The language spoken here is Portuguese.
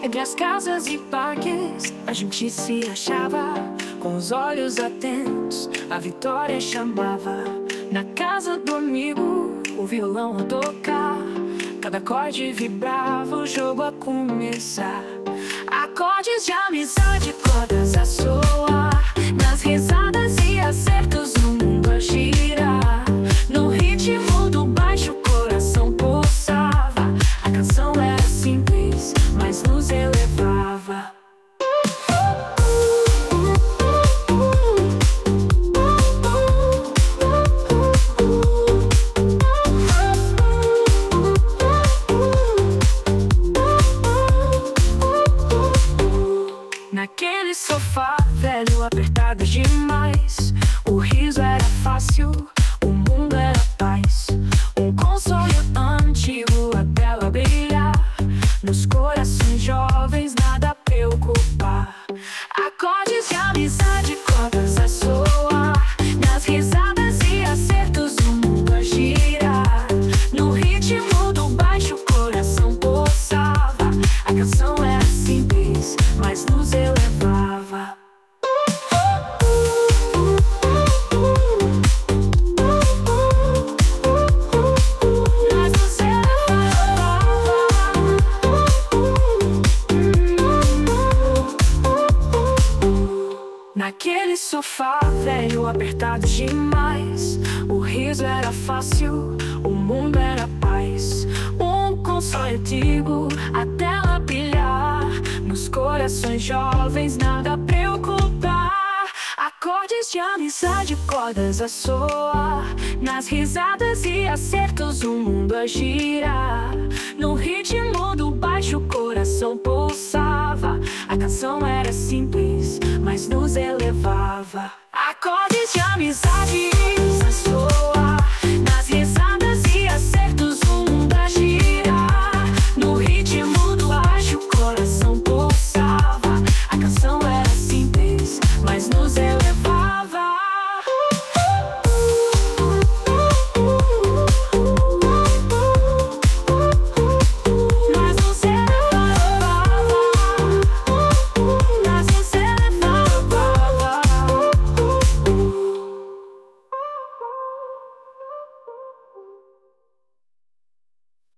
Entre as casas e parques a gente se achava, com os olhos atentos a vitória chamava. Na casa do amigo o violão a tocar, cada acorde vibrava, o jogo a começar. Acordes de amizade, cordas a soar, nas risadas e acertos o mundo a girar. No ritmo do baixo o coração pulsava, a canção era simples, mas nos elevava. Naquele sofá velho apertado demais, o riso era fácil, o mundo era paz. Um console antigo, a tela brilhar, nos corações jovens nada a preocupar. Acordes de amizade, cordas a soar, nas risadas e acertos o mundo a girar. No ritmo do baixo o coração pulsava, a canção era simples, mas nos elevava. Mas nos elevava. Naquele sofá velho apertado demais, o riso era fácil, o mundo era paz. Um console antigo, a tela brilhar, nos corações jovens nada a preocupar. Acordes de amizade, cordas a soar, nas risadas e acertos o mundo a girar. No ritmo do baixo o coração pulsava, a canção era simples, mas nos elevava. Acordes de amizade.